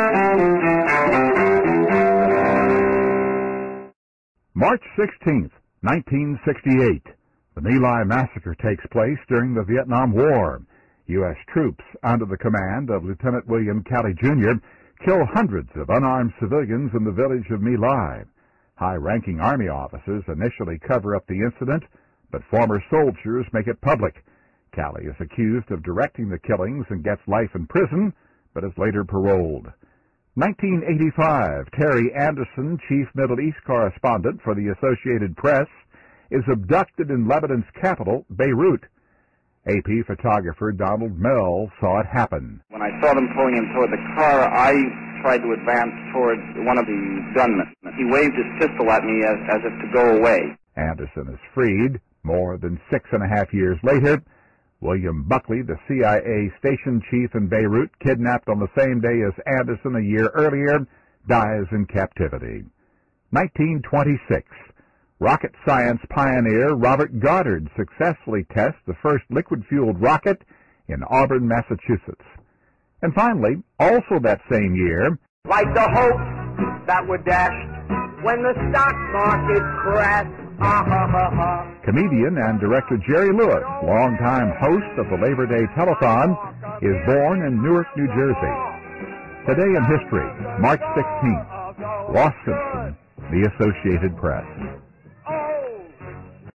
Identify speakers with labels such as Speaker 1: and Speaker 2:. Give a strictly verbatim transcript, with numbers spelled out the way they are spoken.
Speaker 1: March sixteenth, nineteen sixty-eight. The My Lai massacre takes place during the Vietnam War. U S troops, under the command of Lieutenant William Calley, Junior, kill hundreds of unarmed civilians in the village of My Lai. High-ranking Army officers initially cover up the incident, but former soldiers make it public. Calley is accused of directing the killings and gets life in prison, but is later paroled. nineteen eighty-five, Terry Anderson, chief Middle East correspondent for the Associated Press, is abducted in Lebanon's capital, Beirut. A P photographer Donald Mell saw it happen.
Speaker 2: When I saw them pulling him toward the car, I tried to advance towards one of the gunmen. He waved his pistol at me as, as if to go away.
Speaker 1: Anderson is freed. More than six and a half years later, William Buckley, the C I A station chief in Beirut, kidnapped on the same day as Anderson a year earlier, dies in captivity. nineteen twenty-six. Rocket science pioneer Robert Goddard successfully tests the first liquid-fueled rocket in Auburn, Massachusetts. And finally, also that same year,
Speaker 3: like the hopes that were dashed when the stock market crashed. Ah, ha, ha, ha.
Speaker 1: Comedian and director Jerry Lewis, longtime host of the Labor Day Telethon, is born in Newark, New Jersey. Today in history, March sixteenth, Ross Simpson, The Associated Press.